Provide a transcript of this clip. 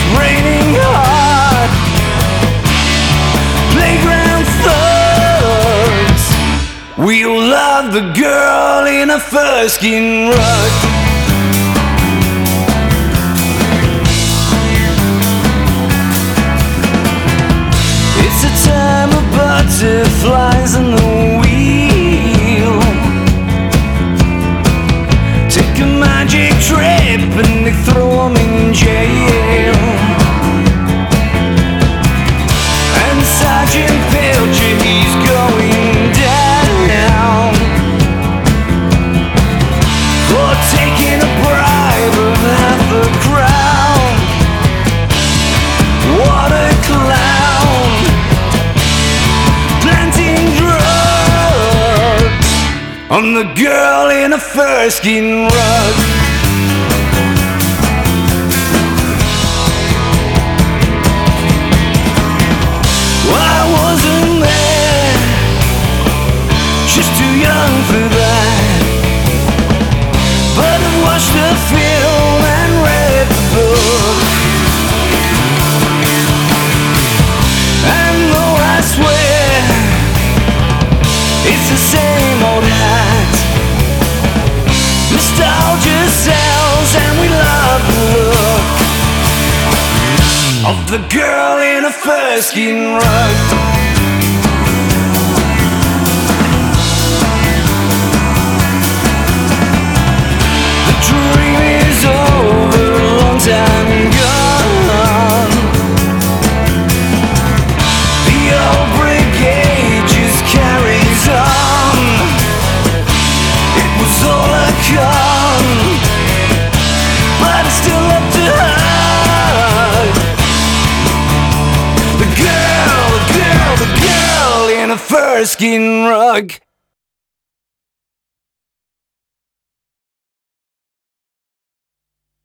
raining hard. Playground thugs, we'll love the girl in a furskin rug. It's a time of butterflies and the wheel. Take a magic trip and they throw 'em in jail. And Sergeant Pilcher, he's going down for taking a bribe of half a crown. What a clown, planting drugs on the girl in a furskin rug. I wasn't there, just too young for that, but I've watched the film and read the book. And though I swear it's the same old hat, nostalgia sells and we love the look of the girl in a furskin rug. The dream is over, a long time gone. The old brigade just carries on. It was all a con, but it's still up to her. The girl in a furskin rug.